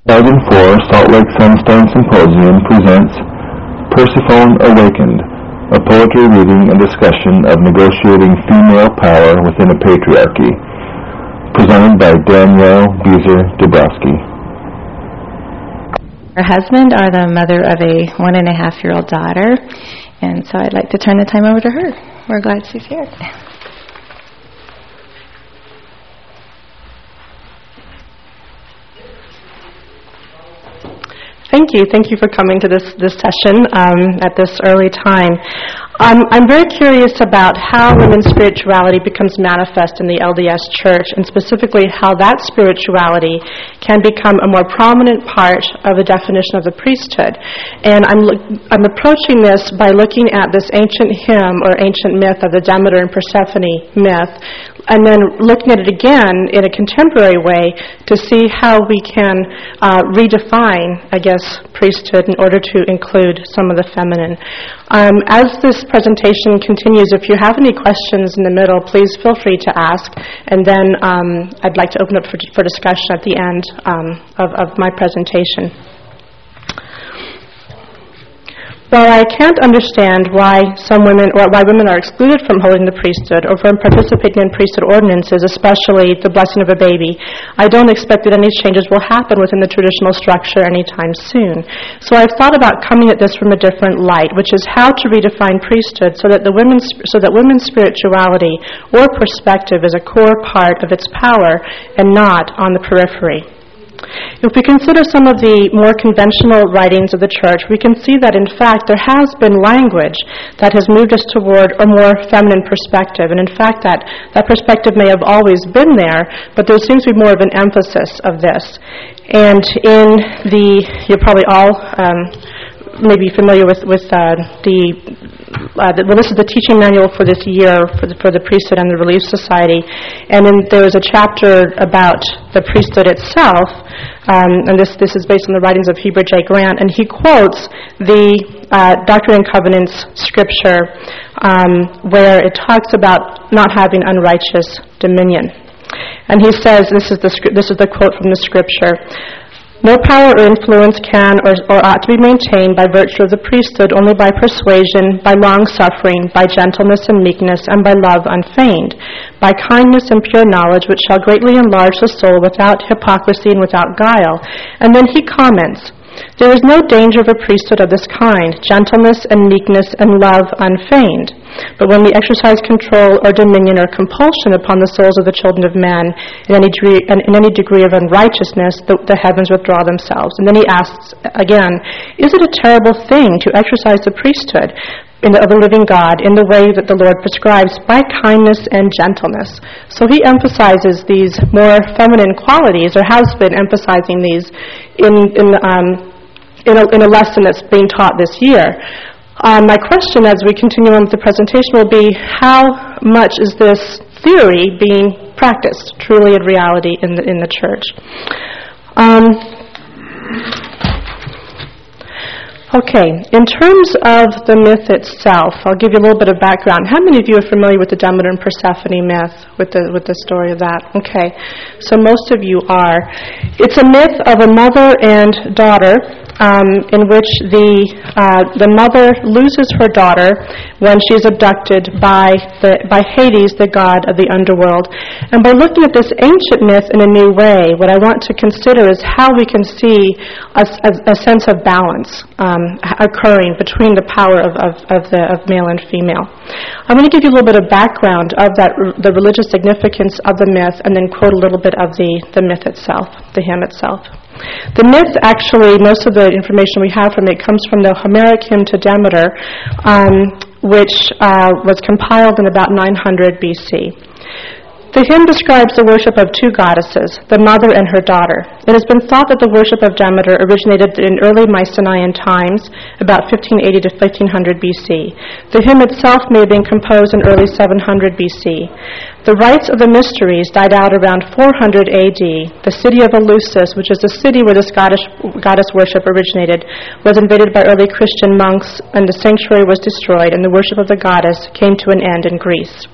Item 4, Salt Lake Sunstone Symposium presents Persephone Awakened, a poetry reading and discussion of negotiating female power within a patriarchy, presented by Danielle Beezer-Dabrowski. Her husband are the mother of a 1.5-year-old daughter, and so I'd like to turn the time over to her. We're glad she's here. Thank you. Thank you for coming to this session at this early time. I'm very curious about how women's spirituality becomes manifest in the LDS Church, and specifically how that spirituality can become a more prominent part of the definition of the priesthood. And I'm approaching this by looking at this ancient hymn or ancient myth of the Demeter and Persephone myth, and then looking at it again in a contemporary way to see how we can redefine, I guess, priesthood in order to include some of the feminine. As this presentation continues, if you have any questions in the middle, please feel free to ask, and then I'd like to open up for discussion at the end of my presentation. Well, I can't understand why women are excluded from holding the priesthood or from participating in priesthood ordinances, especially the blessing of a baby. I don't expect that any changes will happen within the traditional structure anytime soon. So I've thought about coming at this from a different light, which is how to redefine priesthood so that women's spirituality or perspective is a core part of its power and not on the periphery. If we consider some of the more conventional writings of the Church, we can see that, in fact, there has been language that has moved us toward a more feminine perspective. And, in fact, that perspective may have always been there, but there seems to be more of an emphasis of this. And you're probably all maybe familiar with this is the teaching manual for this year for the priesthood and the Relief Society, and then there was a chapter about the priesthood itself, and this is based on the writings of Heber J. Grant, and he quotes the Doctrine and Covenants scripture where it talks about not having unrighteous dominion, and he says, this is the quote from the scripture: "No power or influence can or ought to be maintained by virtue of the priesthood only by persuasion, by long-suffering, by gentleness and meekness, and by love unfeigned, by kindness and pure knowledge, which shall greatly enlarge the soul without hypocrisy and without guile." And then he comments, "There is no danger of a priesthood of this kind, gentleness and meekness and love unfeigned. But when we exercise control or dominion or compulsion upon the souls of the children of men in any degree of unrighteousness, the heavens withdraw themselves." And then he asks again, "Is it a terrible thing to exercise the priesthood of the living God in the way that the Lord prescribes by kindness and gentleness?" So he emphasizes these more feminine qualities, or has been emphasizing these in a lesson that's being taught this year. My question as we continue on with the presentation will be, how much is this theory being practiced truly in reality in the church? Okay, in terms of the myth itself, I'll give you a little bit of background. How many of you are familiar with the Demeter and Persephone myth, with the story of that? Okay, so most of you are. It's a myth of a mother and daughter, in which the mother loses her daughter when she is abducted by Hades, the god of the underworld. And by looking at this ancient myth in a new way, what I want to consider is how we can see a sense of balance occurring between the power of male and female. I'm going to give you a little bit of background of the religious significance of the myth, and then quote a little bit of the myth itself, the hymn itself. The myth, actually, most of the information we have from it comes from the Homeric hymn to Demeter, which was compiled in about 900 BC. The hymn describes the worship of two goddesses, the mother and her daughter. It has been thought that the worship of Demeter originated in early Mycenaean times, about 1580 to 1500 BC. The hymn itself may have been composed in early 700 BC. The rites of the mysteries died out around 400 AD. The city of Eleusis, which is the city where this goddess worship originated, was invaded by early Christian monks, and the sanctuary was destroyed, and the worship of the goddess came to an end in Greece.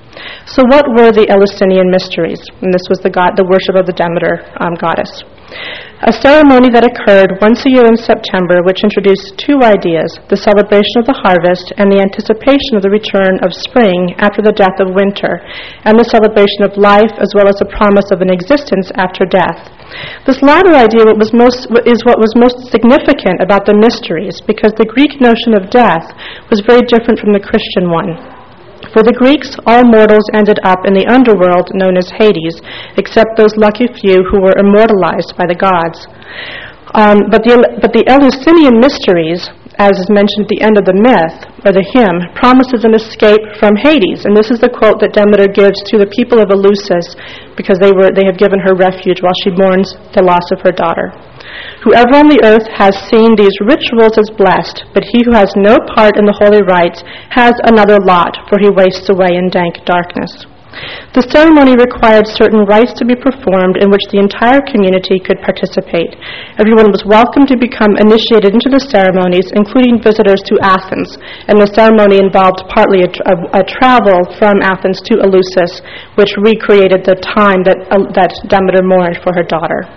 So what were the Eleusinian mysteries? And this was the worship of the Demeter goddess. A ceremony that occurred once a year in September, which introduced two ideas, the celebration of the harvest and the anticipation of the return of spring after the death of winter, and the celebration of life as well as the promise of an existence after death. This latter idea is what was most significant about the mysteries, because the Greek notion of death was very different from the Christian one. For the Greeks, all mortals ended up in the underworld known as Hades, except those lucky few who were immortalized by the gods. But the Eleusinian mysteries, as is mentioned at the end of the myth, or the hymn, promises an escape from Hades. And this is the quote that Demeter gives to the people of Eleusis, because they have given her refuge while she mourns the loss of her daughter. Whoever on the earth has seen these rituals is blessed, but he who has no part in the holy rites has another lot, for he wastes away in dank darkness. The ceremony required certain rites to be performed in which the entire community could participate. Everyone was welcome to become initiated into the ceremonies, including visitors to Athens, and the ceremony involved partly a travel from Athens to Eleusis, which recreated the time that Demeter mourned for her daughter.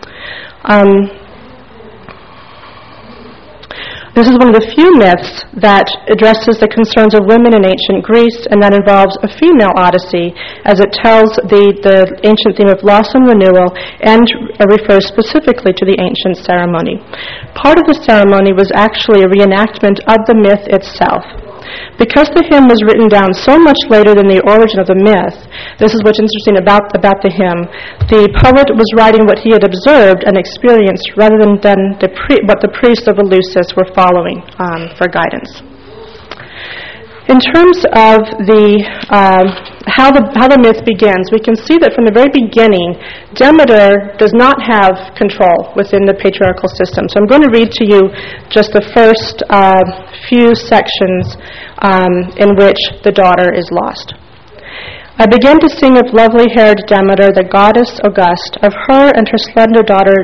This is one of the few myths that addresses the concerns of women in ancient Greece, and that involves a female Odyssey, as it tells the ancient theme of loss and renewal, and refers specifically to the ancient ceremony. Part of the ceremony was actually a reenactment of the myth itself. Because the hymn was written down so much later than the origin of the myth, this is what's interesting about the hymn. The poet was writing what he had observed and experienced rather than what the priests of Eleusis were following for guidance. In terms of how the myth begins, we can see that from the very beginning, Demeter does not have control within the patriarchal system. So I'm going to read to you just the first few sections in which the daughter is lost. I began to sing of lovely-haired Demeter, the goddess august, of her and her slender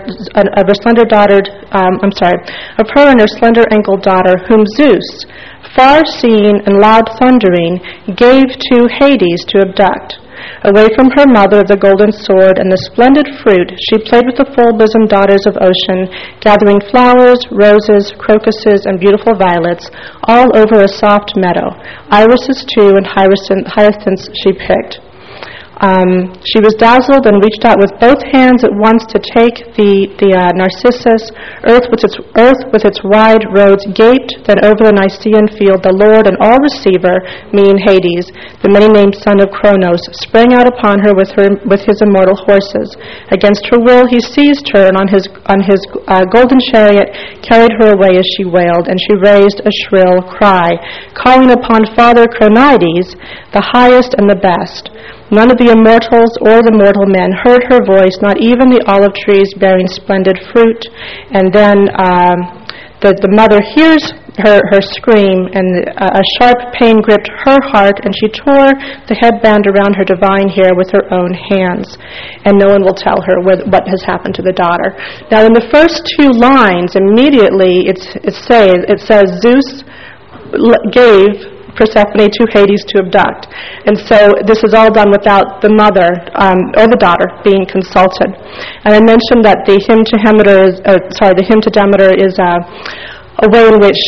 slender-ankled daughter, whom Zeus, far-seeing and loud-thundering, gave to Hades to abduct. Away from her mother of the golden sword and the splendid fruit, she played with the full-bosomed daughters of ocean, gathering flowers, roses, crocuses, and beautiful violets, all over a soft meadow. Irises, too, and hyacinths she picked. She was dazzled and reached out with both hands at once to take the narcissus. Earth with its wide roads gaped. Then over the Nicaean field the Lord and all receiver, meaning Hades, the many-named son of Kronos, sprang out upon her with his immortal horses. Against her will he seized her, and on his golden chariot carried her away as she wailed, and she raised a shrill cry, calling upon Father Cronides, the highest and the best. None of the immortals or the mortal men heard her voice, not even the olive trees bearing splendid fruit. And then the mother hears her scream, and a sharp pain gripped her heart, and she tore the headband around her divine hair with her own hands. And no one will tell her what has happened to the daughter. Now, in the first two lines, immediately it says Zeus gave Persephone to Hades to abduct. And so this is all done without the mother or the daughter being consulted. And I mentioned that the hymn to Demeter is a way in which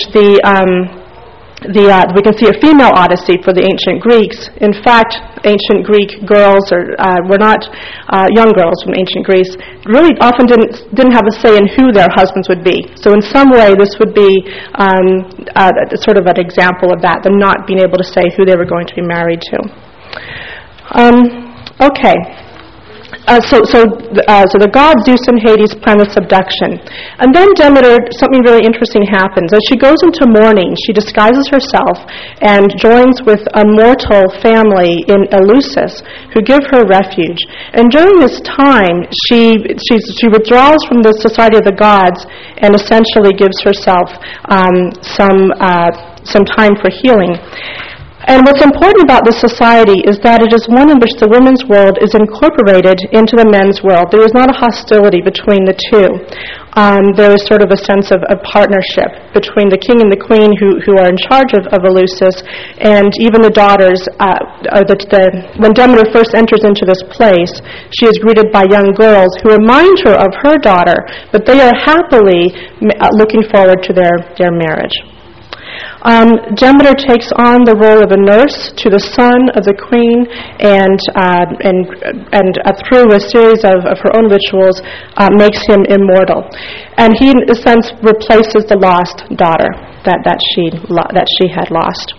we can see a female Odyssey for the ancient Greeks. In fact, ancient Greek girls were not young girls from ancient Greece. Really, often didn't have a say in who their husbands would be. So, in some way, this would be sort of an example of that, them not being able to say who they were going to be married to. Okay. So the god Zeus and Hades plan this abduction. And then Demeter, something really interesting happens. As she goes into mourning, she disguises herself and joins with a mortal family in Eleusis who give her refuge. And during this time, she withdraws from the society of the gods and essentially gives herself some time for healing. And what's important about this society is that it is one in which the women's world is incorporated into the men's world. There is not a hostility between the two. There is sort of a sense of partnership between the king and the queen who are in charge of Eleusis, and even the daughters. When Demeter first enters into this place, she is greeted by young girls who remind her of her daughter, but they are happily looking forward to their marriage. Demeter takes on the role of a nurse to the son of the queen, and through a series of her own rituals, makes him immortal. And he, in a sense, replaces the lost daughter that she had lost.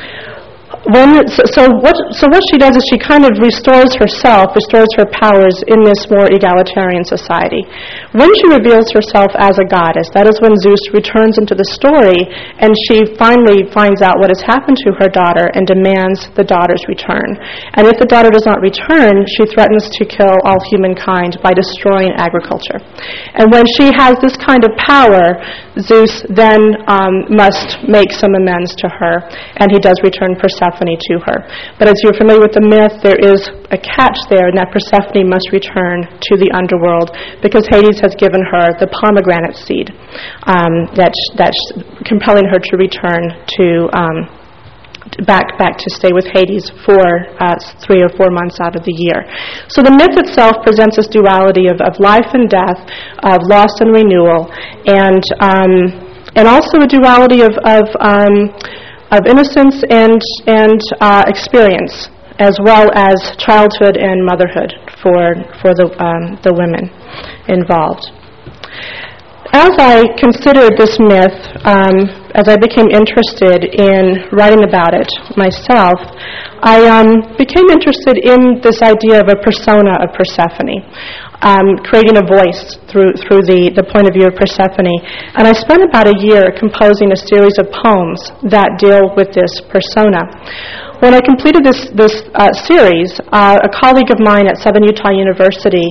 So what she does is she kind of restores her powers in this more egalitarian society. When she reveals herself as a goddess, that is when Zeus returns into the story, and she finally finds out what has happened to her daughter and demands the daughter's return. And if the daughter does not return, she threatens to kill all humankind by destroying agriculture. And when she has this kind of power, Zeus then must make some amends to her, and he does return Persephone to her. But as you're familiar with the myth, there is a catch there, and that Persephone must return to the underworld because Hades has given her the pomegranate seed, that's compelling her to return to back to stay with Hades for 3 or 4 months out of the year. So the myth itself presents this duality of life and death, of loss and renewal, and also a duality of innocence and experience, as well as childhood and motherhood for the women involved. As I considered this myth, as I became interested in writing about it myself, I became interested in this idea of a persona of Persephone, creating a voice through the point of view of Persephone. And I spent about a year composing a series of poems that deal with this persona. When I completed this series, a colleague of mine at Southern Utah University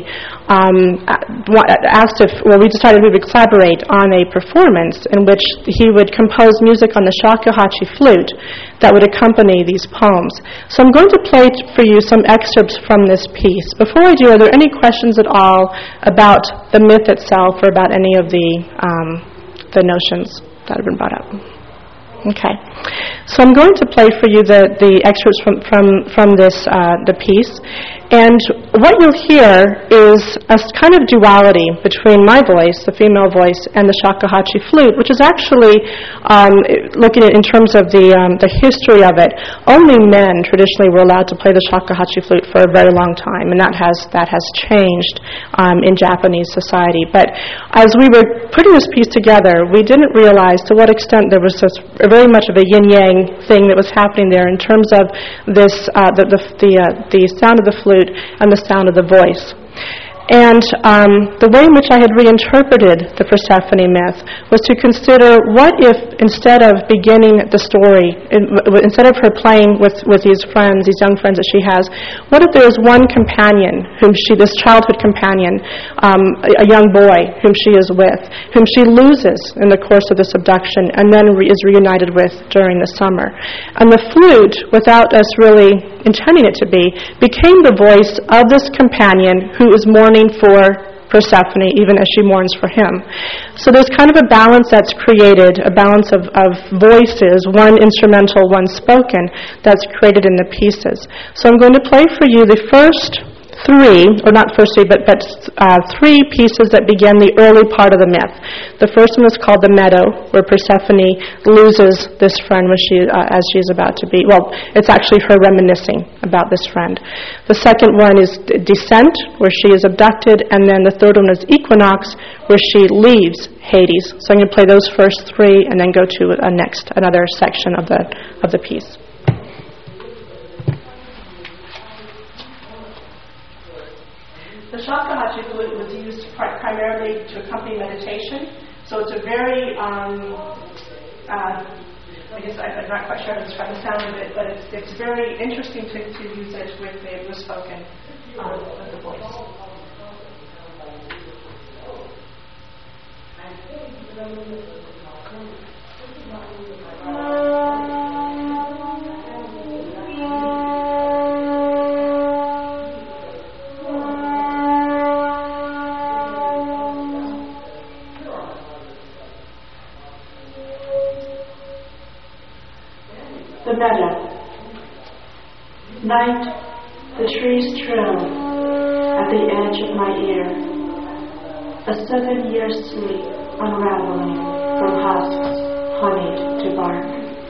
asked we decided we would collaborate on a performance in which he would compose music on the shakuhachi flute that would accompany these poems. So I'm going to play for you some excerpts from this piece. Before I do, are there any questions at all about the myth itself or about any of the notions that have been brought up? Okay, so I'm going to play for you the excerpts from this the piece, and what you'll hear is a kind of duality between my voice, the female voice, and the shakuhachi flute, which is actually, looking at in terms of the history of it, only men traditionally were allowed to play the shakuhachi flute for a very long time, and that has changed in Japanese society. But as we were putting this piece together, we didn't realize to what extent there was very much of a yin-yang thing that was happening there in terms of this the sound of the flute and the sound of the voice. And the way in which I had reinterpreted the Persephone myth was to consider what if instead of beginning the story, instead of her playing with these friends, these young friends that she has, what if there is one companion, this childhood companion, a young boy whom she is with, whom she loses in the course of this abduction and then is reunited with during the summer. And the flute, without us really intending it to be, became the voice of this companion who is mourning for Persephone, even as she mourns for him. So there's kind of a balance that's created, a balance of voices, one instrumental, one spoken, that's created in the pieces. So I'm going to play for you the first three pieces that begin the early part of the myth. The first one is called The Meadow, where Persephone loses this friend as she is about to be. Well, it's actually her reminiscing about this friend. The second one is Descent, where she is abducted, and then the third one is Equinox, where she leaves Hades. So I'm going to play those first three and then go to another section of the piece. The shakuhachi flute was used primarily to accompany meditation, so it's a very, I guess I'm not quite sure how to describe the sound of it, but it's very interesting to use it with the spoken with the voice. meadow. Night, the trees trill at the edge of my ear. A 7-year sleep unraveling from husks honeyed to bark.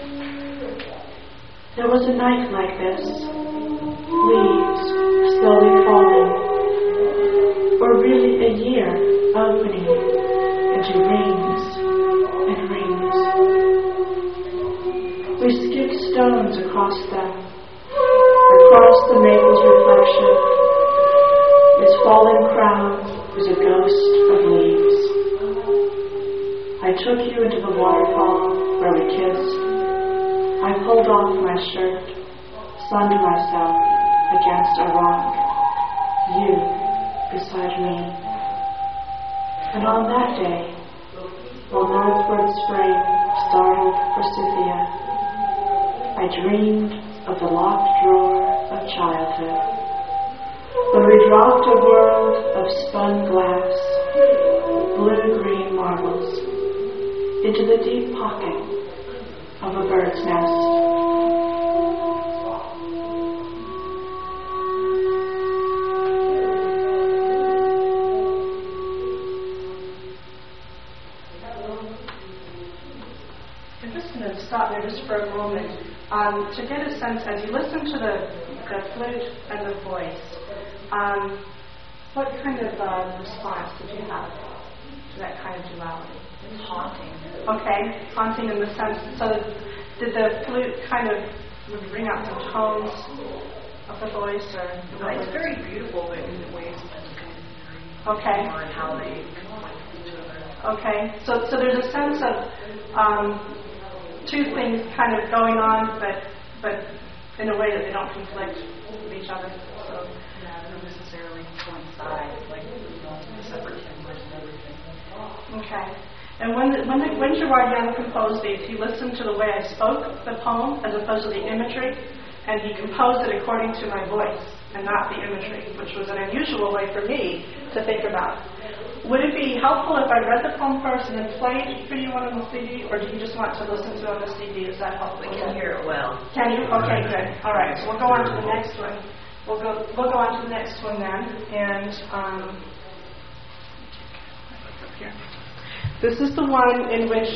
There was a night like this, leaves slowly falling, or really a year opening into rings and rings. We skipped stones across them, across the maple's reflection. Its fallen crown was a ghost of leaves. I took you into the waterfall where we kissed. I pulled off my shirt, sunned myself against a rock, you beside me. And on that day, while northward spring startled Forsythia, I dreamed of the locked drawer of childhood, when we dropped a world of spun glass, blue-green marbles, into the deep pocket of a bird's nest. I'm just going to stop there just for a moment to get a sense, as you listen to the flute and the voice, what kind of response did you have to that kind of duality? It's haunting. Okay, haunting in the sense, so did the flute kind of would ring out some tones of the voice, or? It's very beautiful, but in the ways that it's kind of okay. more and how they conflict with each other. Okay, so there's a sense of two things kind of going on, but in a way that they don't conflict with each other. So yeah, they don't necessarily coincide, like separate timbres and everything. okay. And when Gerard Young composed these, he listened to the way I spoke the poem as opposed to the imagery, and he composed it according to my voice and not the imagery, which was an unusual way for me to think about. Would it be helpful if I read the poem first and then played for you on the CD, or do you just want to listen to it on the CD? Is that helpful? We can hear it well. Can you? Okay, good. All right, so we'll go on to the next one. We'll go on to the next one then, and up here. This is the one in which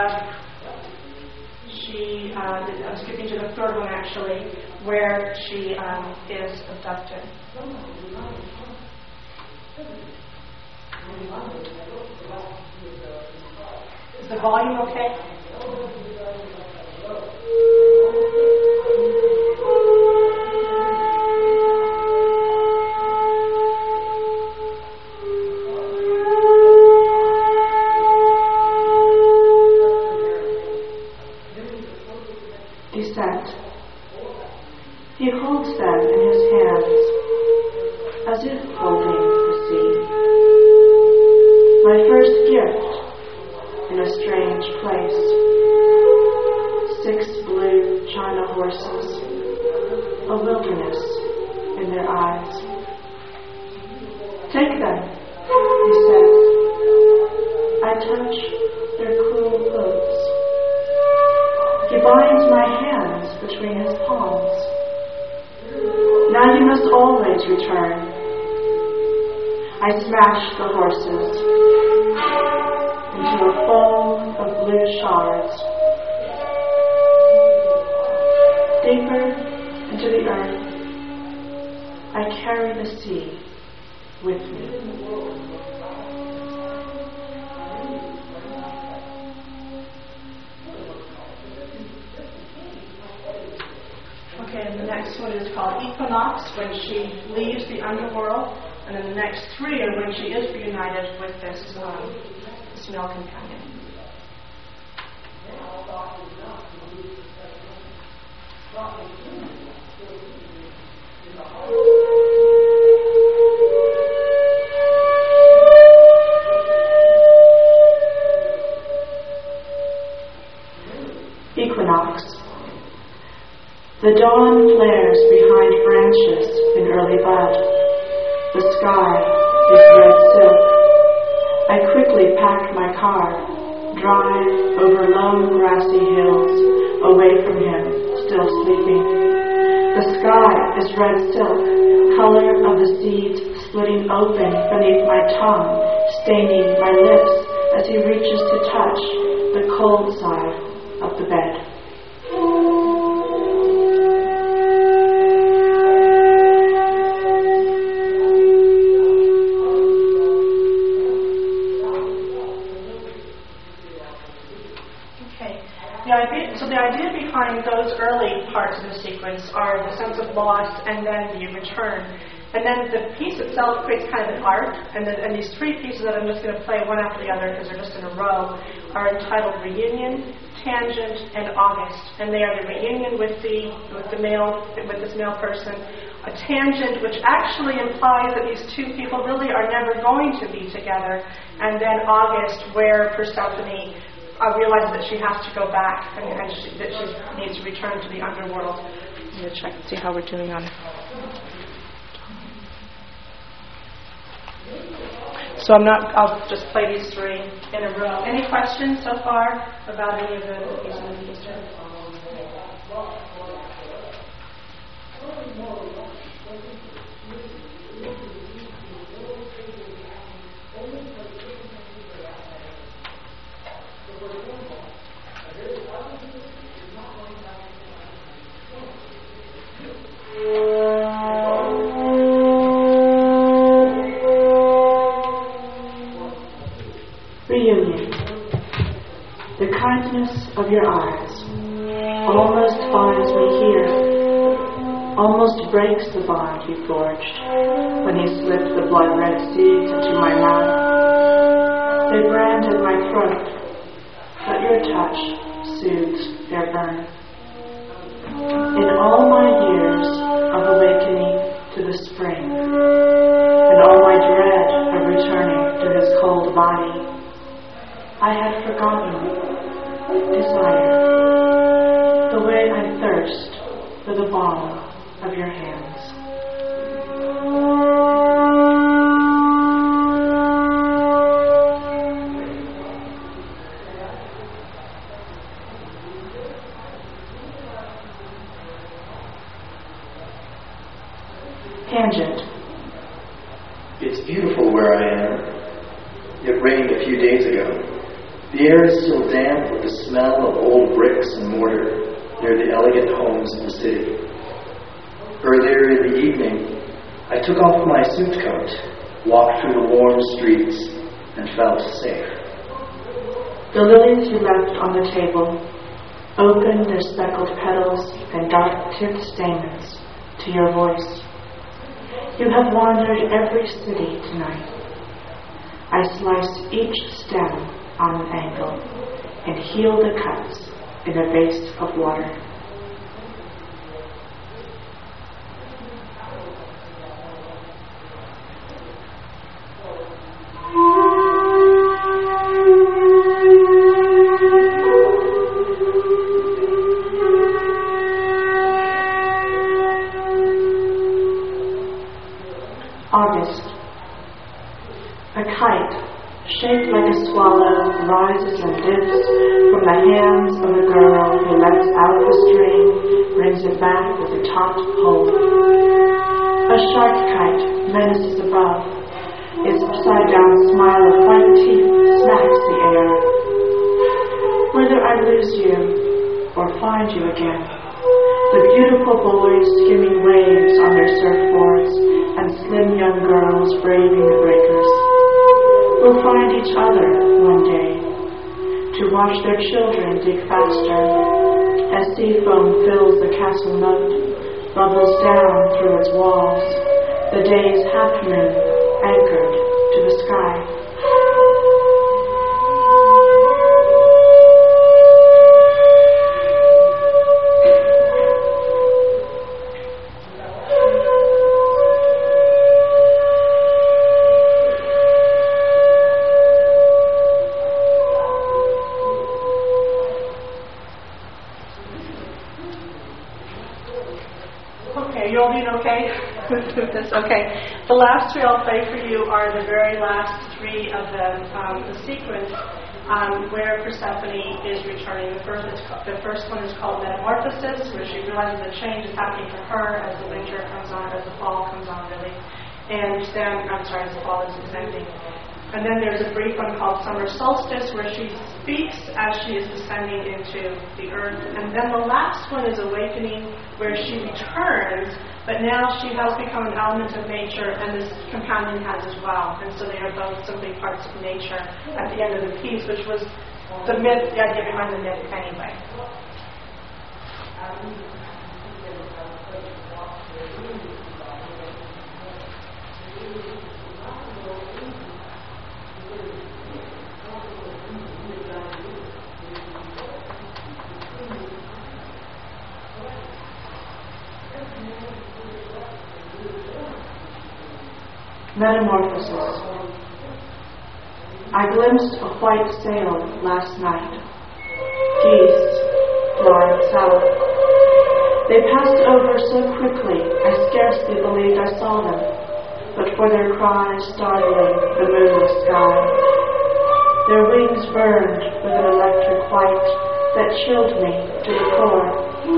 she, I'm skipping to the third one actually, where she is abducted. Is the volume okay? Descent. He holds them in his hands, as if holding the sea. My first gift in a strange place. 6 blue china horses, a wilderness in their eyes. Take them, he says. I touch their cool hooves. He binds my hands between his palms. Now you must always return. I smash the horses into a foam of blue shards. Deeper into the earth, I carry the sea with me. Okay, and the next one is called Equinox, when she leaves the underworld, and then the next 3 are when she is reunited with this male companion. Equinox. The dawn flares behind branches in early bud. The sky is red silk. I quickly pack my car, drive over lone grassy hills, away from him, still sleeping. The sky is red silk, color of the seeds splitting open beneath my tongue, staining my lips as he reaches to touch the cold side of the bed. So the idea behind those early parts of the sequence are the sense of loss and then the return. And then the piece itself creates kind of an arc, and these three pieces that I'm just going to play one after the other because they're just in a row are entitled Reunion, Tangent, and August. And they are the reunion with this male person, a tangent which actually implies that these two people really are never going to be together, and then August where Persephone realizes that she has to go back and that she needs to return to the underworld. I'm going to check and see how we're doing on it. So I'll just play these three in a row. Any questions so far about any of the pieces of Easter? Reunion. The kindness of your eyes almost finds me here, almost breaks the bond you forged when you slipped the blood-red seeds into my mouth. They branded my throat, but your touch soothes their burn. In all my years of awakening to the spring, and all my dread of returning to this cold body, I had forgotten desire, the way I thirst for the balm of your hands. Tangent. It's beautiful where I am. It rained a few days ago. The air is still damp with the smell of old bricks and mortar near the elegant homes of the city. Earlier in the evening, I took off my suit coat, walked through the warm streets, and felt safe. The lilies you left on the table opened their speckled petals and dark-tipped stamens to your voice. You have wandered every city tonight. I sliced each stem on an angle and heal the cuts in a vase of water. August. A kite shaped like a swallow rises and dips from the hands of a girl who lets out the string, brings it back with a taut pull. A shark kite menaces above. Its upside-down smile of white teeth smacks the air. Whether I lose you or find you again, the beautiful boys skimming waves on their surfboards and slim young girls braving the breakers will find each other one day to watch their children dig faster as sea foam fills the castle moat, bubbles down through its walls, the day's half moon anchored to the sky. Okay. The last three I'll play for you are the very last three of the sequence. where Persephone is returning. The first one is called Metamorphosis, where she realizes a change is happening to her as the winter comes on, as the fall comes on, really. And then, as the fall is descending. And then there's a brief one called Summer Solstice, where she speaks as she is descending into the earth. And then the last one is Awakening, where she returns, but now she has become an element of nature, and this companion has as well. And so they are both simply parts of nature at the end of the piece, which was the myth, the idea behind the myth anyway. Metamorphosis. I glimpsed a white sail last night. Geese flying south. They passed over so quickly I scarcely believed I saw them, but for their cries startling the moonless sky. Their wings burned with an electric white that chilled me to the core.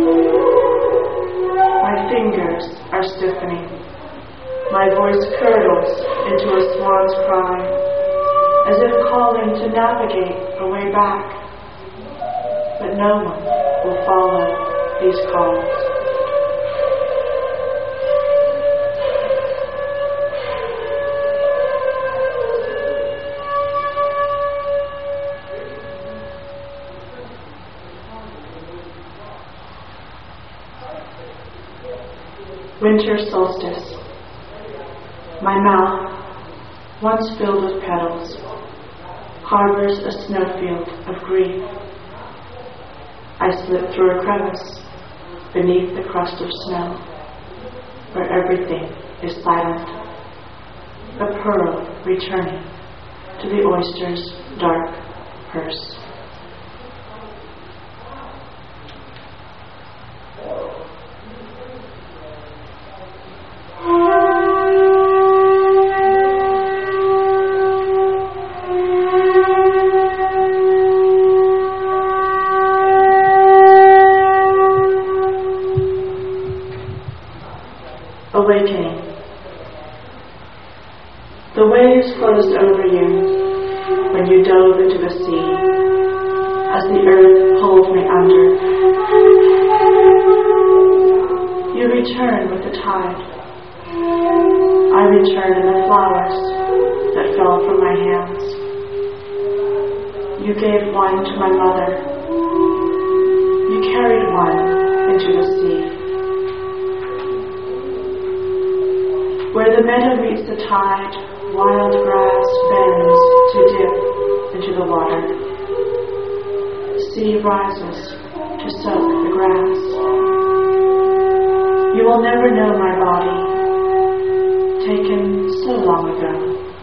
My fingers are stiffening. My voice curdles into a swan's cry, as if calling to navigate a way back. But no one will follow these calls. Winter solstice. My mouth, once filled with petals, harbors a snowfield of grief. I slip through a crevice beneath the crust of snow, where everything is silent, a pearl returning to the oyster's dark purse. Awakening. The waves closed over you when you dove into the sea, as the earth pulled me under. You return with the tide. I return in the flowers that fell from my hands. You gave one to my mother. You carried one into the sea. Where the meadow meets the tide, wild grass bends to dip into the water. Sea rises to soak the grass. You will never know my body, taken so long ago.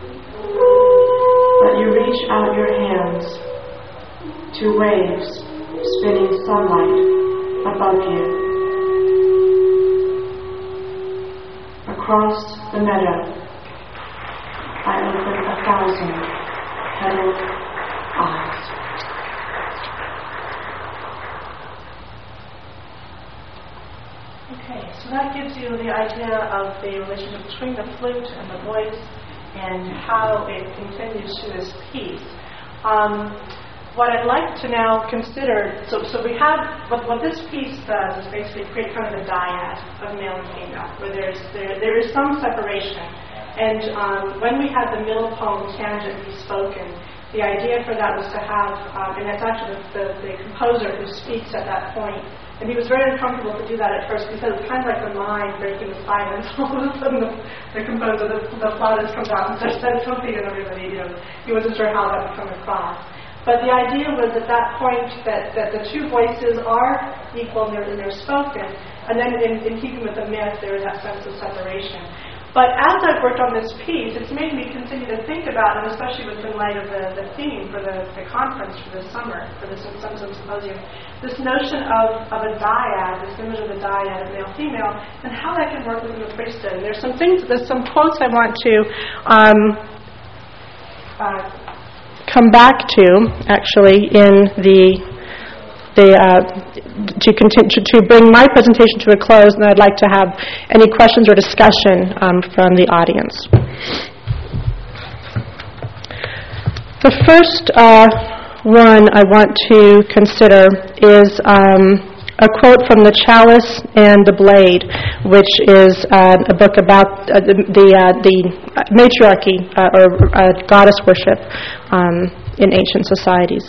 But you reach out your hands to waves spinning sunlight above you. Across the meadow, I open 1,000 petaled eyes. Okay, so that gives you the idea of the relationship between the flute and the voice and how it continues to this piece. What I'd like to now consider, so we have, what this piece does is basically create kind of a dyad of male and female, where there is some separation. And when we had the middle poem, Tangent, Be Spoken, the idea for that was to have, and that's actually the composer who speaks at that point, and he was very uncomfortable to do that at first because it's kind of like the mind breaking the silence. All of a sudden the composer, the flautist comes out and says something, and everybody, he wasn't sure how that would come across. But the idea was at that point that the two voices are equal and they're spoken, and then in keeping with the myth, there is that sense of separation. But as I've worked on this piece, it's made me continue to think about, and especially within light of the theme for the conference for this summer, for the symposium, this notion of a dyad, this image of a dyad of male-female, and how that can work within the priesthood. And there's some quotes I want to come back to, actually, in to bring my presentation to a close, and I'd like to have any questions or discussion from the audience. The first one I want to consider is a quote from The Chalice and the Blade, which is a book about the matriarchy or goddess worship in ancient societies.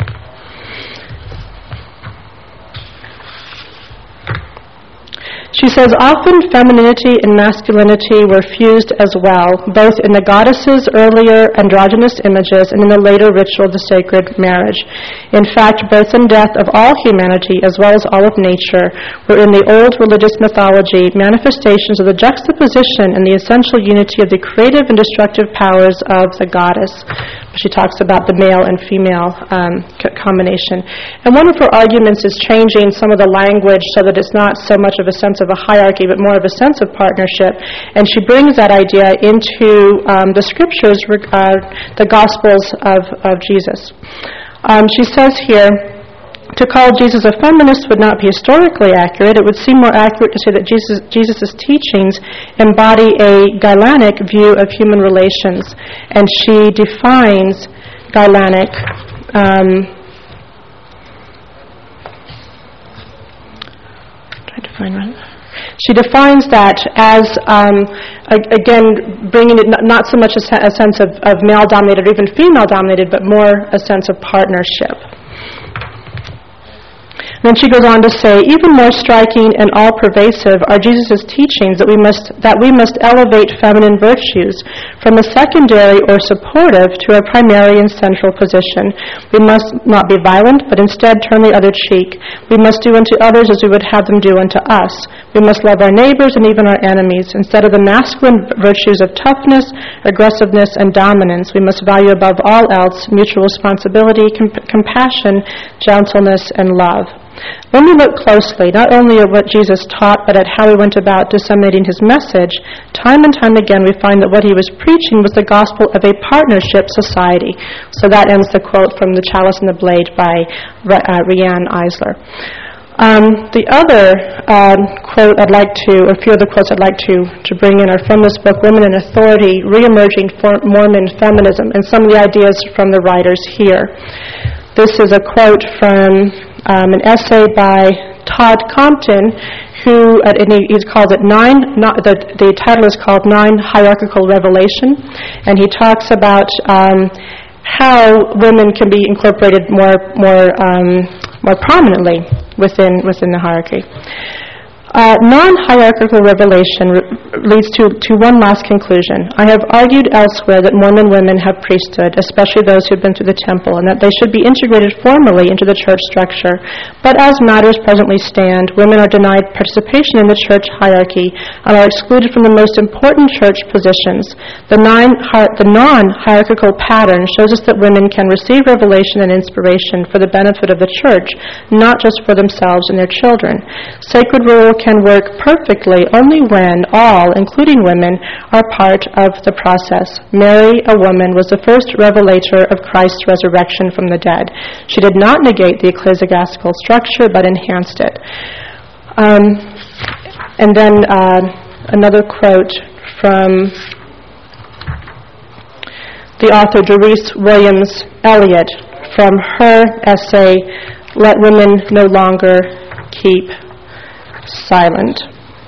She says, often femininity and masculinity were fused as well, both in the goddesses' earlier androgynous images and in the later ritual of the sacred marriage. In fact, birth and death of all humanity, as well as all of nature, were in the old religious mythology manifestations of the juxtaposition and the essential unity of the creative and destructive powers of the goddess. She talks about the male and female combination. And one of her arguments is changing some of the language so that it's not so much of a sense of a hierarchy, but more of a sense of partnership. And she brings that idea into the scriptures, the Gospels of Jesus. She says here, to call Jesus a feminist would not be historically accurate. It would seem more accurate to say that Jesus' teachings embody a Gaelic view of human relations. And she defines Gaelic She defines that as, again, bringing it not so much a sense of male-dominated or even female-dominated, but more a sense of partnership. Then she goes on to say, even more striking and all-pervasive are Jesus' teachings that we must elevate feminine virtues from a secondary or supportive to a primary and central position. We must not be violent, but instead turn the other cheek. We must do unto others as we would have them do unto us. We must love our neighbors and even our enemies. Instead of the masculine virtues of toughness, aggressiveness, and dominance, we must value above all else mutual responsibility, compassion, gentleness, and love. When we look closely, not only at what Jesus taught, but at how he went about disseminating his message, time and time again we find that what he was preaching was the gospel of a partnership society. So that ends the quote from The Chalice and the Blade by Riane Eisler. The other quote I'd like to, a few other quotes I'd like to bring in are from this book, Women in Authority, Reemerging Mormon Feminism, and some of the ideas from the writers here. This is a quote from an essay by Todd Compton, who, and he calls it the title is called Nine Hierarchical Revelation, and he talks about how women can be incorporated more prominently within the hierarchy. Non-hierarchical revelation leads to one last conclusion. I have argued elsewhere that Mormon women have priesthood, especially those who have been through the temple, and that they should be integrated formally into the church structure. But as matters presently stand, women are denied participation in the church hierarchy and are excluded from the most important church positions. The non-hierarchical pattern shows us that women can receive revelation and inspiration for the benefit of the church, not just for themselves and their children. Sacred rule can work perfectly only when all, including women, are part of the process. Mary, a woman, was the first revelator of Christ's resurrection from the dead. She did not negate the ecclesiastical structure, but enhanced it. And then another quote from the author Doris Williams Elliott from her essay, Let Women No Longer Keep Silent.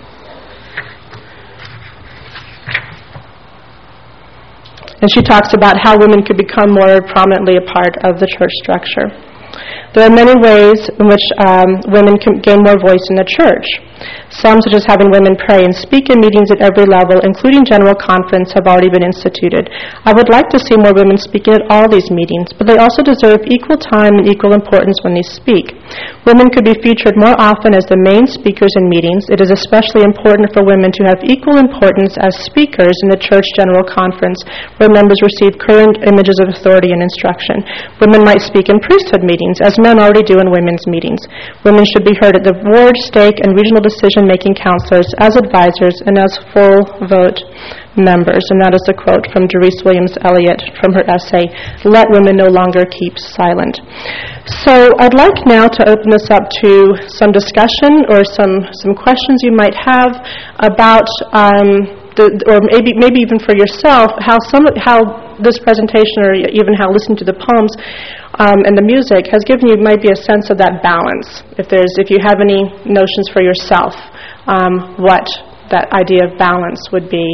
And she talks about how women could become more prominently a part of the church structure. There are many ways in which women can gain more voice in the church. Some, such as having women pray and speak in meetings at every level, including General Conference, have already been instituted. I would like to see more women speaking at all these meetings, but they also deserve equal time and equal importance when they speak. Women could be featured more often as the main speakers in meetings. It is especially important for women to have equal importance as speakers in the Church General Conference, where members receive current images of authority and instruction. Women might speak in priesthood meetings, as men already do in women's meetings. Women should be heard at the ward, stake, and regional decision-making counselors, as advisors, and as full vote members. And that is a quote from Doris Williams Elliott from her essay, Let Women No Longer Keep Silent. So I'd like now to open this up to some discussion or some questions you might have about, or maybe even for yourself, how this presentation, or even how listening to the poems and the music has given you maybe a sense of that balance. If you have any notions for yourself, what that idea of balance would be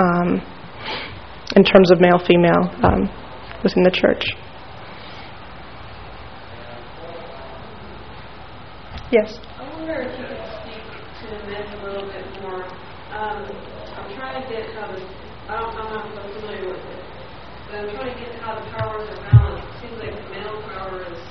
in terms of male-female within the church. Yes? I wonder if you could speak to the myth a little bit more. I'm trying to get how I'm not so familiar with it, but I'm trying to get how the powers are balanced. It seems like the male power is,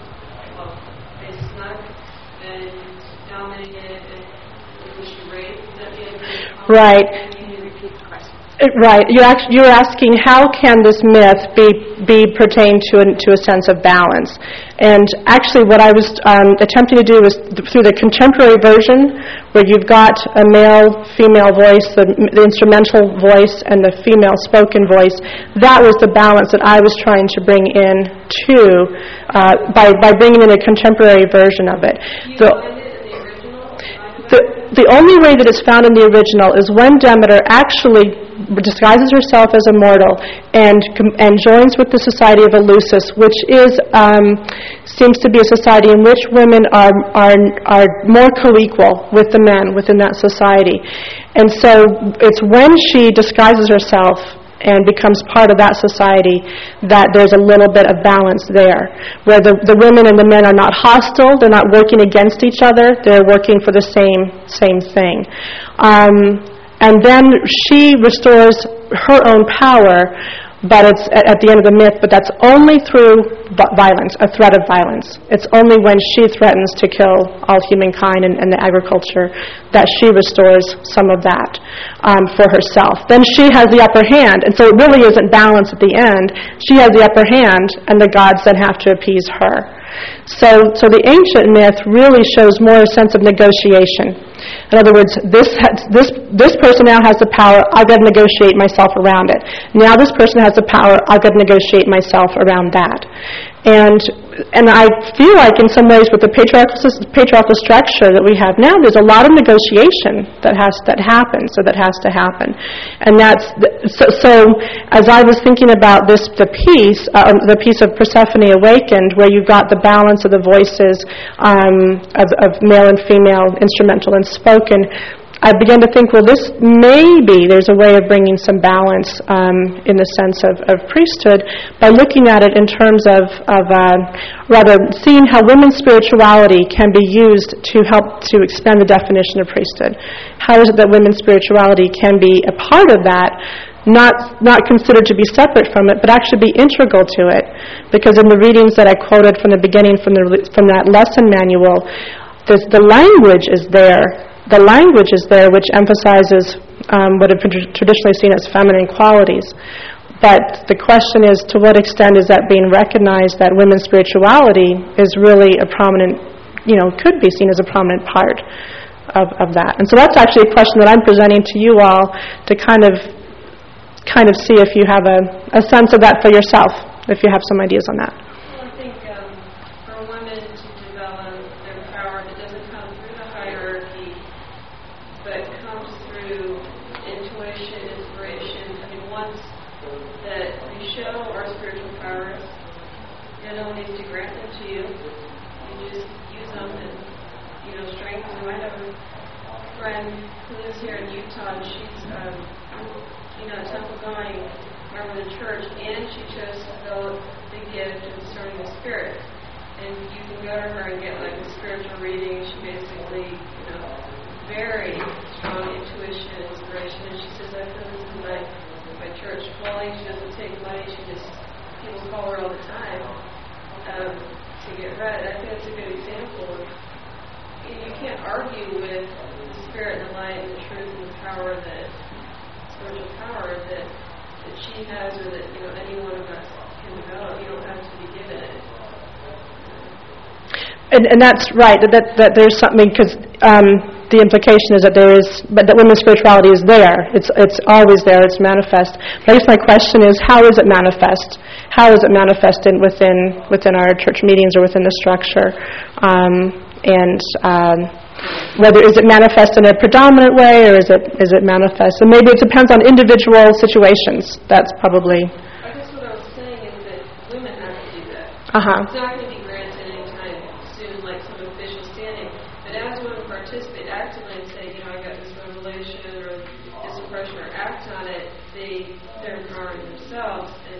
snug and dominated and we should raise. Is that the idea? Right. Can you repeat the question? Right. You're asking how can this myth be pertained to a sense of balance? And actually what I was attempting to do was through the contemporary version, where you've got a male-female voice, the instrumental voice, and the female spoken voice. That was the balance that I was trying to bring in by bringing in a contemporary version of it. The only way that it's found in the original is when Demeter actually disguises herself as a mortal and joins with the Society of Eleusis, which seems to be a society in which women are more co-equal with the men within that society. And so it's when she disguises herself and becomes part of that society that there's a little bit of balance there, where the women and the men are not hostile, they're not working against each other, they're working for the same thing. And then she restores her own power, but it's at the end of the myth, but that's only through violence, a threat of violence. It's only when she threatens to kill all humankind and the agriculture that she restores some of that for herself. Then she has the upper hand, and so it really isn't balance at the end. She has the upper hand, and the gods then have to appease her. So the ancient myth really shows more a sense of negotiation. In other words, this person now has the power, I've got to negotiate myself around it. Now this person has the power, I've got to negotiate myself around that. And I feel like in some ways with the patriarchal structure that we have now, there's a lot of negotiation that has to happen. And so as I was thinking about the piece of Persephone Awakened, where you've got the balance of the voices of male and female, instrumental and spoken, I began to think, well, there's a way of bringing some balance in the sense of priesthood by looking at it in terms of rather seeing how women's spirituality can be used to help to expand the definition of priesthood. How is it that women's spirituality can be a part of that, not considered to be separate from it, but actually be integral to it? Because in the readings that I quoted from the beginning from that lesson manual, the language is there. The language is there, which emphasizes what have been traditionally seen as feminine qualities. But the question is, to what extent is that being recognized that women's spirituality is really a prominent, could be seen as a prominent part of that. And so that's actually a question that I'm presenting to you all to kind of see if you have a sense of that for yourself, if you have some ideas on that. Well, I think for women to develop their power, that doesn't come through the hierarchy, but comes through intuition, inspiration. I mean, once that we show our spiritual powers, God only needs to grant them to you. You just use them and, strengthen them. I have a friend who lives here in Utah, and she's, temple-going member of the church, and she chose to develop the gift of discerning the spirit. And you can go to her and get like a spiritual reading. She basically, very strong intuition and inspiration. And she says, I feel this is my church calling. She doesn't take money. People call her all the time to get read. I think it's a good example of, you can't argue with the spirit and the light and the truth and the power spiritual power that she has, or that any one of us can develop. You don't have to be given it. And that's right. That there's something, because the implication is that but that women's spirituality is there. It's always there. It's manifest. But I guess my question is, how is it manifest? How is it manifested within our church meetings or within the structure? Whether is it manifest in a predominant way, or is it manifest? And maybe it depends on individual situations. That's probably. I guess what I was saying is that women have to do that. Uh-huh. It's not going to be granted anytime soon, like some official standing. But as women participate actively and say, I got this revelation or this impression, or act on it, they're empowering themselves and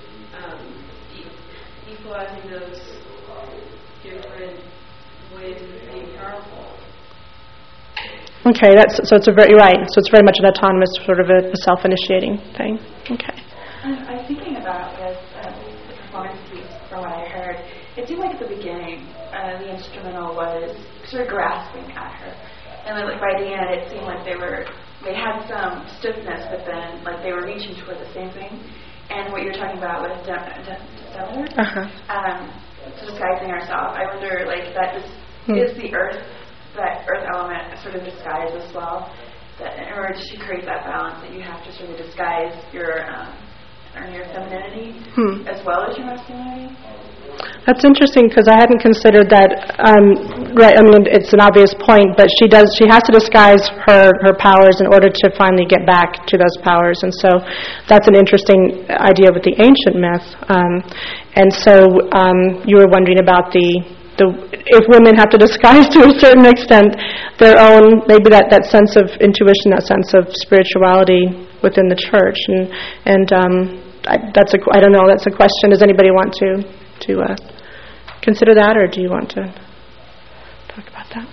equalizing those different ways of being powerful. Okay, so it's very right. So it's very much an autonomous, sort of a self-initiating thing. Okay. I was thinking about this the performance piece. From what I heard, it seemed like at the beginning the instrumental was sort of grasping at her, and then like by the end it seemed like they had some stiffness, but then like they were reaching toward the same thing. And what you're talking about with Demeter, disguising herself. I wonder, like that is the earth. That earth element sort of disguise as well. That in order to create that balance, that you have to sort of disguise your femininity as well as your masculinity. That's interesting because I hadn't considered that. Right, I mean it's an obvious point, but she has to disguise her powers in order to finally get back to those powers, and so that's an interesting idea with the ancient myth. And so you were wondering about if women have to disguise to a certain extent their own, maybe that sense of intuition, that sense of spirituality within the church, and I don't know, that's a question. Does anybody want to consider that, or do you want to talk about that?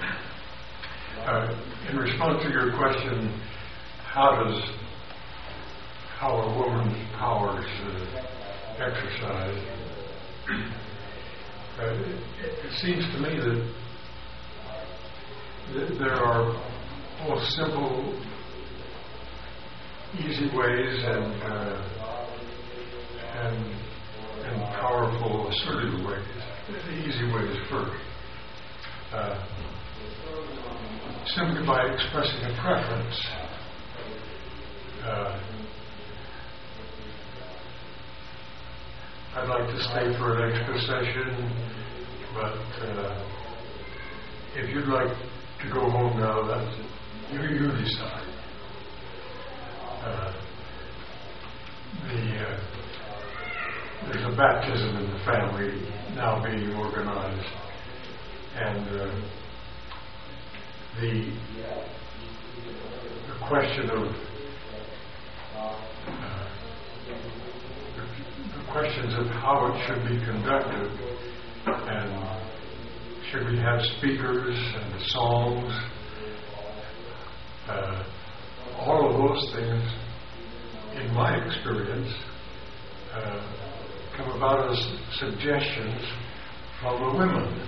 In response to your question, how are women's powers exercised? It seems to me that there are both simple, easy ways and powerful, assertive ways. The easy ways first. Simply by expressing a preference. I'd like to stay for an extra session, but if you'd like to go home now, that's you decide. There's a baptism in the family now being organized, and the question of questions of how it should be conducted, and should we have speakers and songs, all of those things, in my experience, come about as suggestions from the women.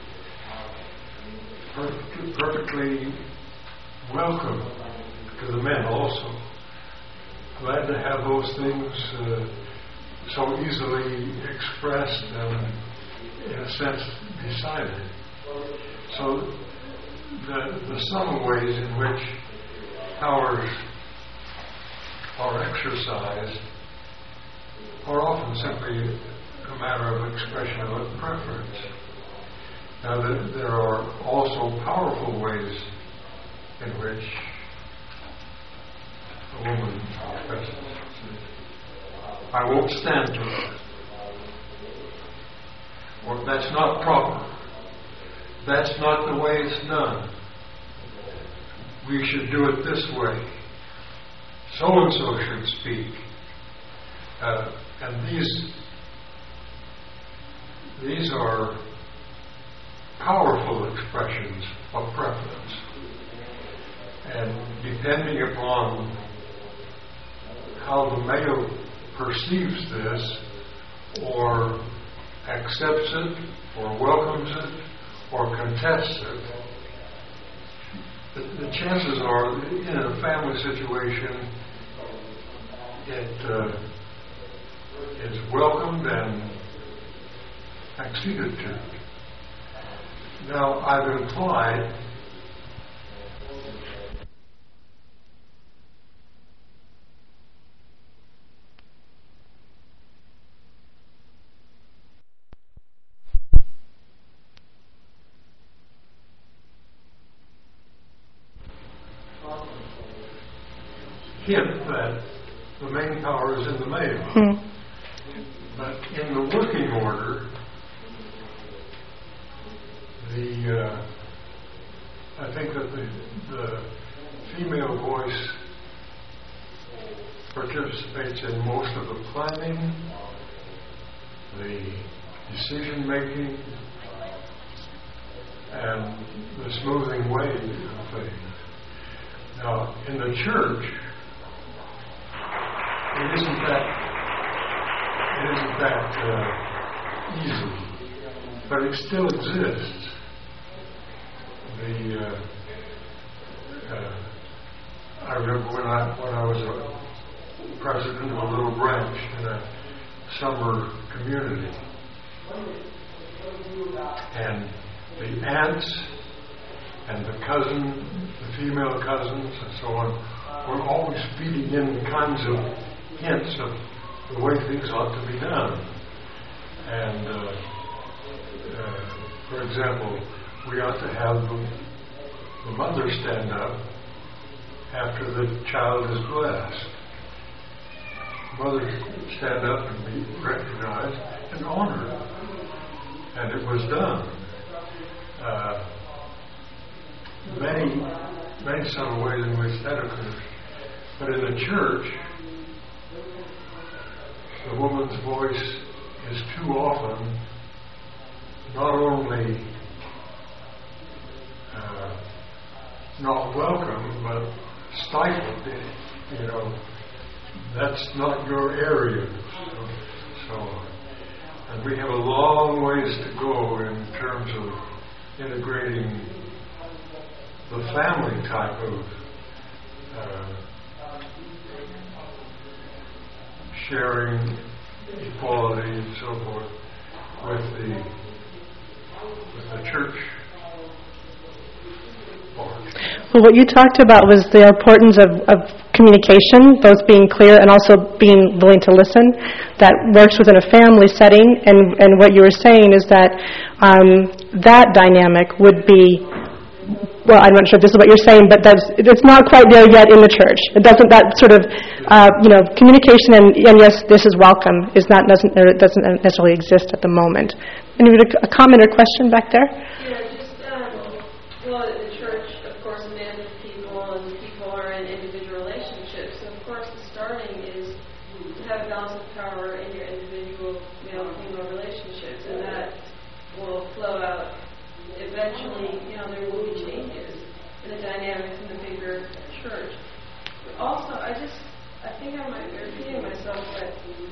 Perfectly welcome to the men also. Glad to have those things so easily expressed and, in a sense, decided. So the subtle ways in which powers are exercised are often simply a matter of expression of a preference. Now, there are also powerful ways in which a woman expresses. I won't stand to it. Or that's not proper. That's not the way it's done. We should do it this way. So-and-so should speak. And these are powerful expressions of preference. And depending upon how the male perceives this, or accepts it, or welcomes it, or contests it, the chances are, in a family situation, it is welcomed and acceded to. Now, I've implied hint that the main power is in the male. But in the working order, I think that the female voice participates in most of the planning, the decision making, and the smoothing way of things. Now, in the church, it isn't that easy, but it still exists. I remember when I was a president of a little branch in a summer community, and the aunts and the female cousins and so on, were always feeding in kinds of hints of the way things ought to be done. And for example, we ought to have the mother stand up after the child is blessed. Mother stand up and be recognized and honored. And it was done. Many subtle ways in which that occurs. But in the church, the woman's voice is too often not only not welcome, but stifled. You know, that's not your area. So, and we have a long ways to go in terms of integrating the family type of sharing, equality, and so forth with the church part. Well, what you talked about was the importance of communication, both being clear and also being willing to listen. That works within a family setting, and what you were saying is that that dynamic would be, well, I'm not sure if this is what you're saying, but it's not quite there yet in the church. It doesn't, that sort of, communication and yes, this is welcome, doesn't necessarily exist at the moment. Any a comment or question back there? Yeah, just, well, in the church, of course, men are people, and people are in individual relationships. So, of course, the starting is to have balance of power in your individual male-female relationships, and that will flow out. Eventually, there will be changes in the dynamics in the bigger church. But also, I think I might be repeating myself, but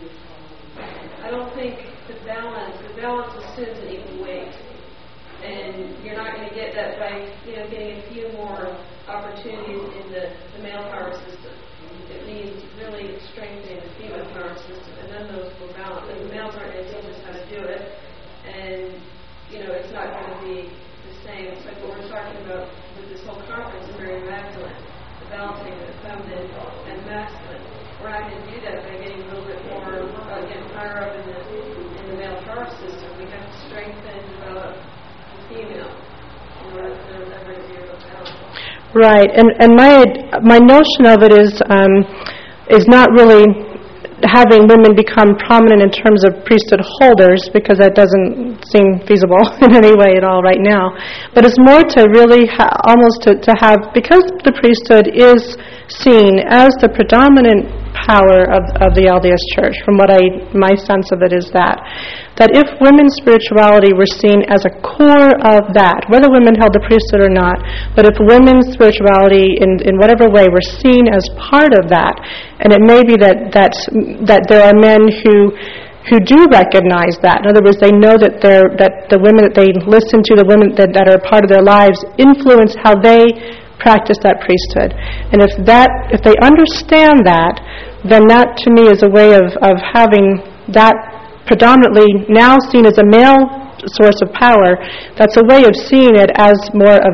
I don't think the balance assumes an equal weight. And you're not going to get that by, getting a few more opportunities in the male power system. It means really strengthening the female power system, and then those will balance. And the males aren't going to teach us how to do it, and it's not going to be the same. It's like what we're talking about with this whole conference of Mary Magdalene, the balancing of the feminine and masculine. We're not going to do that by getting a little bit more, getting higher up in the male power system. We have to strengthen and develop the female in order for there ever to be a balance. Right, and my notion of it is not really having women become prominent in terms of priesthood holders, because that doesn't seem feasible in any way at all right now. But it's more to really almost to have, because the priesthood is seen as the predominant power of the LDS Church, from what my sense of it is that if women's spirituality were seen as a core of that, whether women held the priesthood or not, but if women's spirituality in whatever way were seen as part of that, and it may be that there are men who do recognize that. In other words, they know that the women that they listen to, the women that are part of their lives, influence how they practice that priesthood. And if they understand that, then that to me is a way of having that predominantly now seen as a male source of power. That's a way of seeing it as more of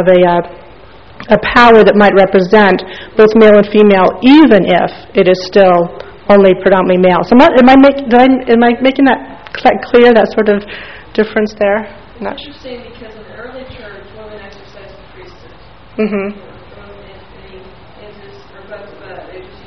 a power that might represent both male and female, even if it is still only predominantly male. So am I making that clear? That sort of difference there? Interesting, because in the early church, women exercised the priesthood. Mm-hmm. They just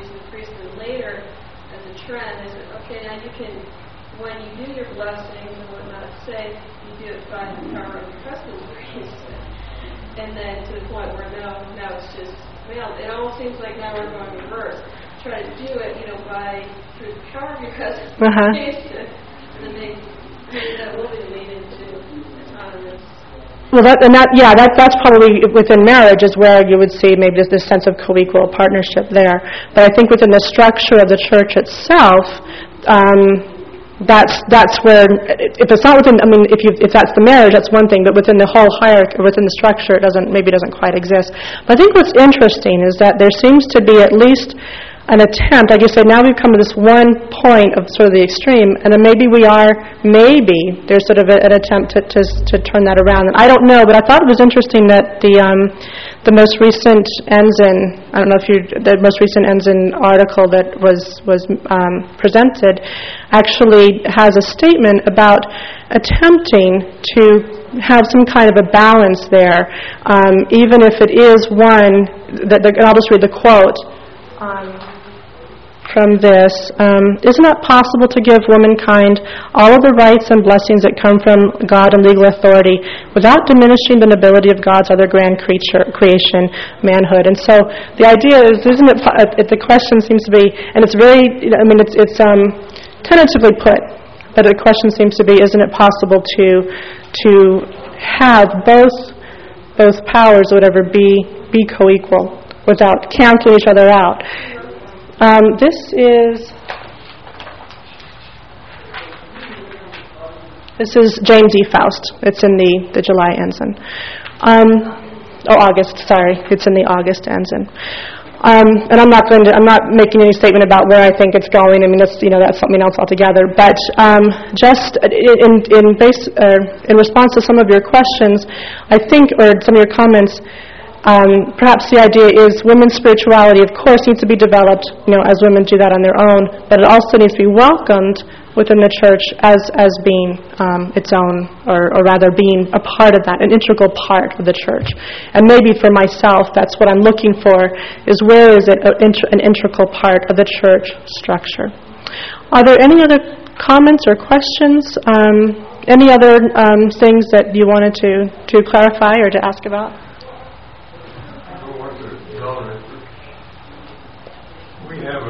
okay, now you can, when you do your blessings and whatnot, say you do it by the power of your husband's priesthood. And then to the point where now it's just male. It almost seems like now we're going reverse. Try to do it, by through the power of your husband's priesthood. And then maybe that will be lead into autonomous. Well, that's probably within marriage is where you would see maybe there's this sense of co-equal partnership there. But I think within the structure of the church itself, that's where, if it's not within, if that's the marriage, that's one thing. But within the whole hierarchy, within the structure, it doesn't quite exist. But I think what's interesting is that there seems to be at least an attempt, like you said, now we've come to this one point of sort of the extreme, and then maybe there's sort of an attempt to turn that around. And I don't know, but I thought it was interesting that the most recent Ensign, the most recent Ensign article that was presented actually has a statement about attempting to have some kind of a balance there, even if it is one, and I'll just read the quote, from this, isn't it possible to give womankind all of the rights and blessings that come from God and legal authority without diminishing the nobility of God's other grand creation, manhood? And so the idea is, isn't it, the question seems to be, and it's very, it's tentatively put, but the question seems to be, isn't it possible to have both powers, whatever, be co-equal without canceling each other out? This is James E. Faust. It's in the July Ensign. August, sorry. It's in the August Ensign. And I'm not making any statement about where I think it's going. That's something else altogether. But just in response to some of your questions, I think, or some of your comments, perhaps the idea is women's spirituality, of course, needs to be developed, as women do that on their own, but it also needs to be welcomed within the church as being its own, or rather being a part of that, an integral part of the church. And maybe for myself, that's what I'm looking for, is where is it an integral part of the church structure. Are there any other comments or questions? Any other things that you wanted to clarify or to ask about? We have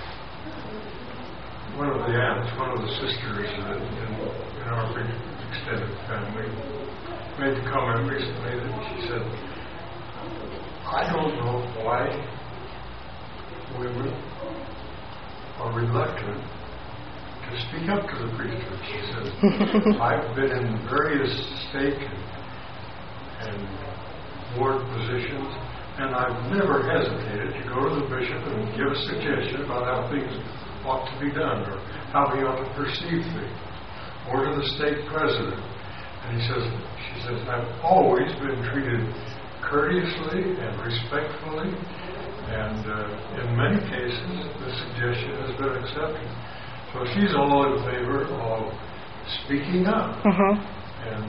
one of the aunts, one of the sisters in our big extended family, made the comment recently that she said, I don't know why women are reluctant to speak up to the priesthood. She says, I've been in various stake and ward positions, and I've never hesitated to go to the bishop and give a suggestion about how things ought to be done or how he ought to perceive things, or to the stake president. And she says, I've always been treated courteously and respectfully, and in many cases the suggestion has been accepted. So she's all in favor of speaking up and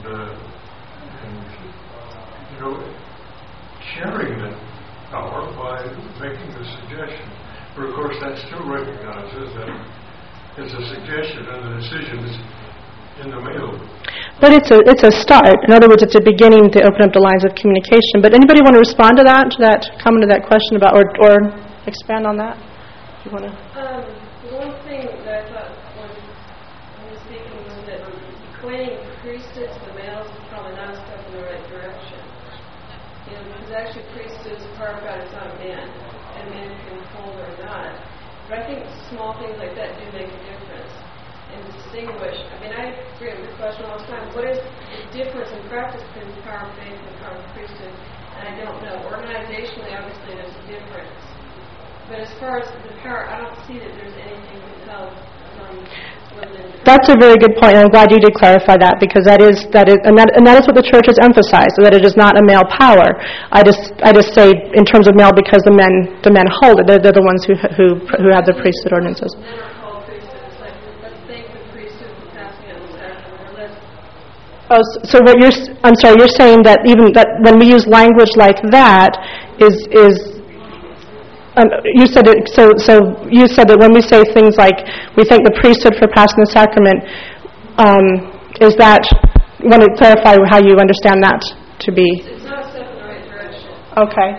sharing that power by making the suggestion. But of course that still recognizes that it's a suggestion and the decision is in the middle. But it's a start. In other words, it's a beginning to open up the lines of communication. But anybody want to respond to that comment, to that question about, or expand on that? Do you want to? One thing that I thought when I was speaking was that equating priesthood to the males is probably not a step in the right direction. Because actually priesthood is carved out, it's not a man, and men can hold or not. But I think small things like that do make a difference and distinguish. I agree with the question all the time. What is the difference in practice between the power of faith and the power of priesthood? And I don't know. Organizationally, obviously, there's a difference. But as far as the power, I don't see that there's anything withheld from women. That's a very good point, and I'm glad you did clarify that, because that is what the church has emphasized, that it is not a male power. I just say in terms of male because the men hold it. They're the ones who have the priesthood ordinances. Men are called priesthood. It's like, let's thank the priesthood for passing out the sacrament. So what you're saying that even that when we use language like that is You said it. So you said that when we say things like we thank the priesthood for passing the sacrament, is that? You want to clarify how you understand that to be? It's not a step in the right direction. Okay.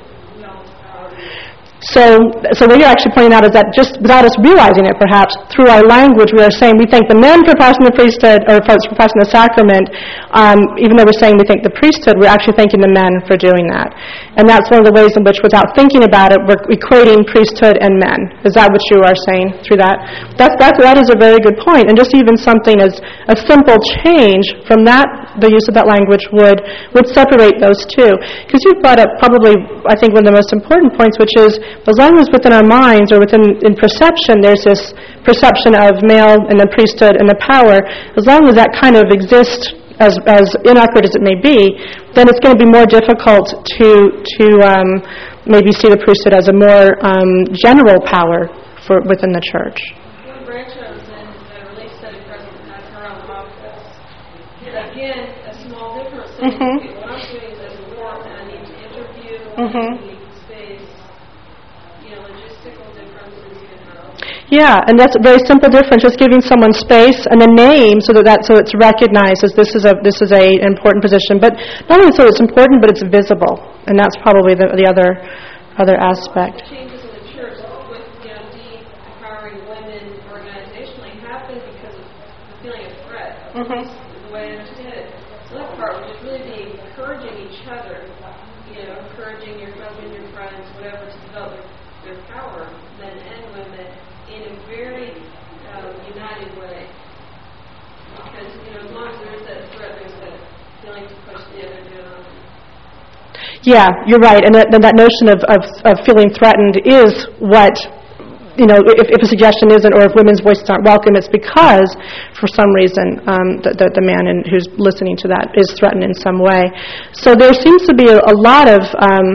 So what you're actually pointing out is that just without us realizing it, perhaps, through our language, we are saying we thank the men for passing the priesthood, or for passing the sacrament. Even though we're saying we thank the priesthood, we're actually thanking the men for doing that. And that's one of the ways in which, without thinking about it, we're equating priesthood and men. Is that what you are saying through that? That is a very good point. And just even something as a simple change from that, the use of that language would separate those two. Because you've brought up probably, I think, one of the most important points, which is, as long as within our minds or in perception there's this perception of male and the priesthood and the power, as long as that kind of exists, as inaccurate as it may be, then it's going to be more difficult to maybe see the priesthood as a more general power within the church. One branch I was in, the Relief Study President has her own office. Again, a small difference. Okay, what I'm doing is as a warm, and I need to interview, I need space, logistical differences, Yeah, and that's a very simple difference, just giving someone space and a name so it's recognized as this is a important position. But not only so it's important, but it's visible, and that's probably the other aspect. The changes in the church with de-empowering women organizationally happen because of the feeling of threat. The way I understand it. So that part was just really be encouraging each other, encouraging your husband, your friends, whatever, to develop their power, men and women, in a very united way. Because, as long as there is that threat, there's that feeling to push the other down. Yeah, you're right. And that notion of feeling threatened is what, if a suggestion isn't, or if women's voices aren't welcome, it's because, for some reason, the man who's listening to that is threatened in some way. So there seems to be a lot of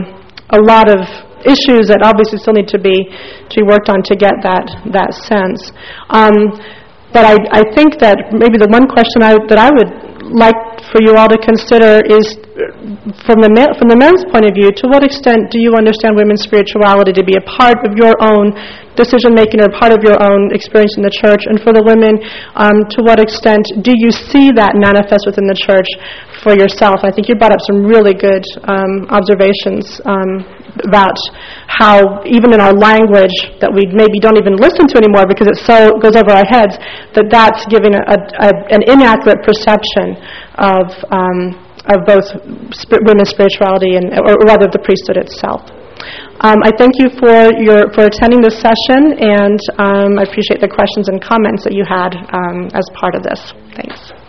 issues that obviously still need to be worked on to get that sense. But I think that maybe the one question that I would like for you all to consider is, from the men's point of view, to what extent do you understand women's spirituality to be a part of your own decision-making or part of your own experience in the church? And for the women, to what extent do you see that manifest within the church for yourself? I think you brought up some really good observations about how even in our language that we maybe don't even listen to anymore because it goes over our heads, that's giving an inaccurate perception of both women's spirituality or rather the priesthood itself. I thank you for attending this session, and I appreciate the questions and comments that you had as part of this. Thanks.